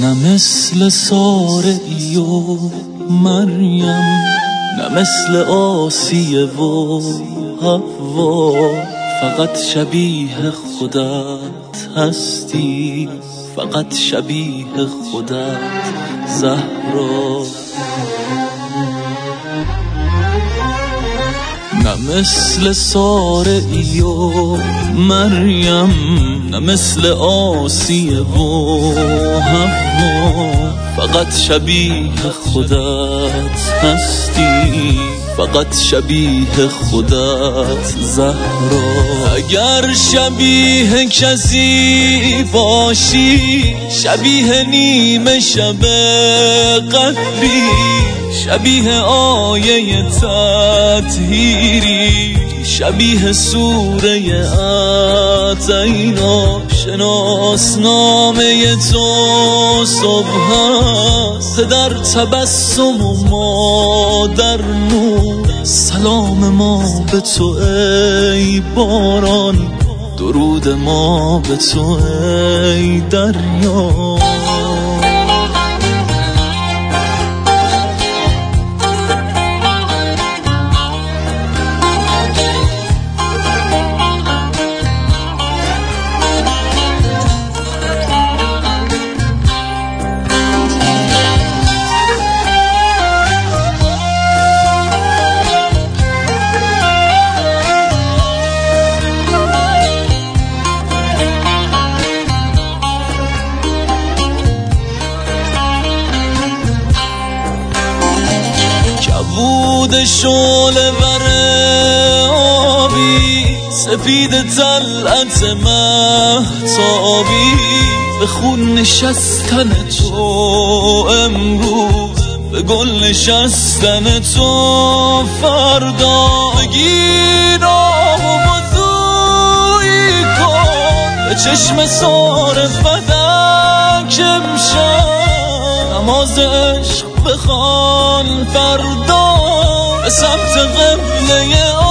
نه مثل سارعی و مریم، نه مثل آسیه و حوا، فقط شبیه خودت هستی، فقط شبیه خودت زهرا. نه مثل سارعی و مریم، نه مثل آسیه و حوا، فقط شبیه خودت هستی، فقط شبیه خودت زهرا. اگر شبیه کسی باشی، شبیه نیمه شب قدری، شبیه آیه تطهیری، شبیه سوره اعطینا. شناسنامه تو صبح است، در تبسم و ما در نور. سلام ما به تو ای باران، درود ما به تو ای دریا. بود شعله ور آبی، سفید طلعت مهتابی، به خون نشستن تو امروز، به گل نشستن تو فردا. بگیر آب و وضویی کن، به چشم سار فدک امشب، نماز عشق بخوان فردا، به سمت قبله